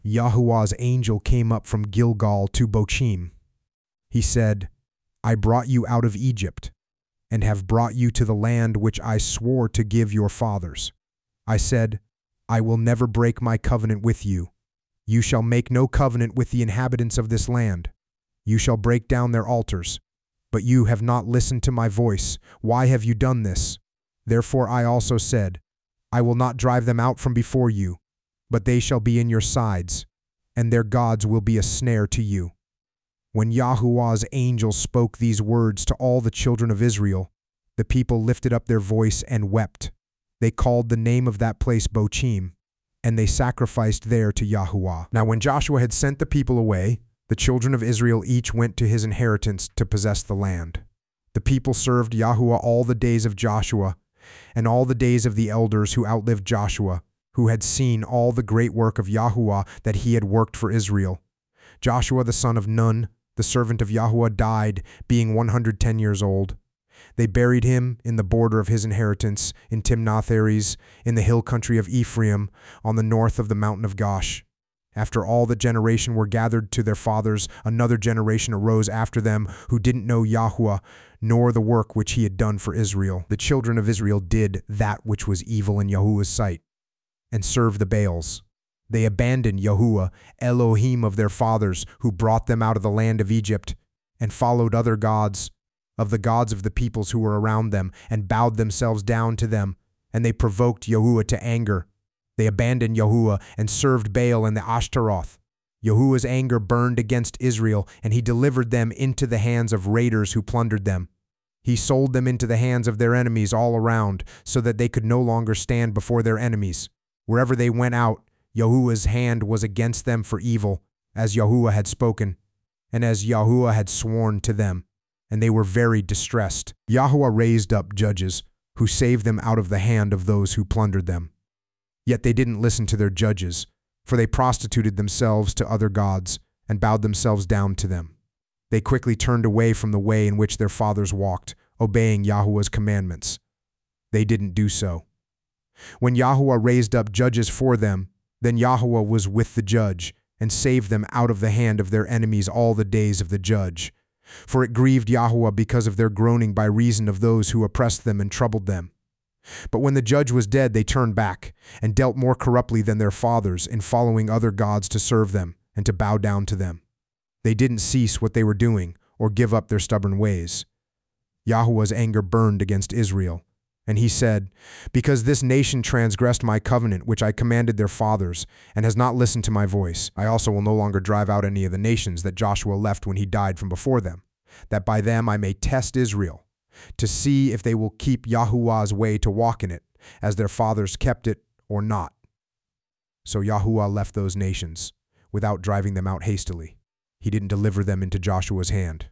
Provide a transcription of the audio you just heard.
Yahuwah's angel came up from Gilgal to Bochim. He said, I brought you out of Egypt, and have brought you to the land which I swore to give your fathers. I said, I will never break my covenant with you. You shall make no covenant with the inhabitants of this land. You shall break down their altars. But you have not listened to my voice. Why have you done this? Therefore I also said, I will not drive them out from before you, but they shall be in your sides, and their gods will be a snare to you. When Yahuwah's angel spoke these words to all the children of Israel, the people lifted up their voice and wept. They called the name of that place Bochim, and they sacrificed there to Yahuwah. Now when Joshua had sent the people away, the children of Israel each went to his inheritance to possess the land. The people served Yahuwah all the days of Joshua, and all the days of the elders who outlived Joshua, who had seen all the great work of Yahuwah that he had worked for Israel. Joshua the son of Nun, the servant of Yahuwah, died, being 110 years old. They buried him in the border of his inheritance, in Timnath-Heres, in the hill country of Ephraim, on the north of the mountain of Gosh. After all the generation were gathered to their fathers, another generation arose after them who didn't know Yahuwah, nor the work which he had done for Israel. The children of Israel did that which was evil in Yahuwah's sight, and served the Baals. They abandoned Yahuwah, Elohim of their fathers, who brought them out of the land of Egypt, and followed other gods, of the gods of the peoples who were around them, and bowed themselves down to them, and they provoked Yahuwah to anger. They abandoned Yahuwah and served Baal and the Ashtaroth. Yahuwah's anger burned against Israel, and he delivered them into the hands of raiders who plundered them. He sold them into the hands of their enemies all around, so that they could no longer stand before their enemies. Wherever they went out, Yahuwah's hand was against them for evil, as Yahuwah had spoken, and as Yahuwah had sworn to them, and they were very distressed. Yahuwah raised up judges, who saved them out of the hand of those who plundered them. Yet they didn't listen to their judges, for they prostituted themselves to other gods, and bowed themselves down to them. They quickly turned away from the way in which their fathers walked, obeying Yahuwah's commandments. They didn't do so. When Yahuwah raised up judges for them, then Yahuwah was with the judge, and saved them out of the hand of their enemies all the days of the judge. For it grieved Yahuwah because of their groaning by reason of those who oppressed them and troubled them. But when the judge was dead, they turned back, and dealt more corruptly than their fathers, in following other gods to serve them, and to bow down to them. They didn't cease what they were doing, or give up their stubborn ways. Yahuwah's anger burned against Israel, and he said, because this nation transgressed my covenant which I commanded their fathers, and has not listened to my voice, I also will no longer drive out any of the nations that Joshua left when he died from before them, that by them I may test Israel, to see if they will keep Yahuwah's way to walk in it, as their fathers kept it, or not. So Yahuwah left those nations, without driving them out hastily. He didn't deliver them into Joshua's hand.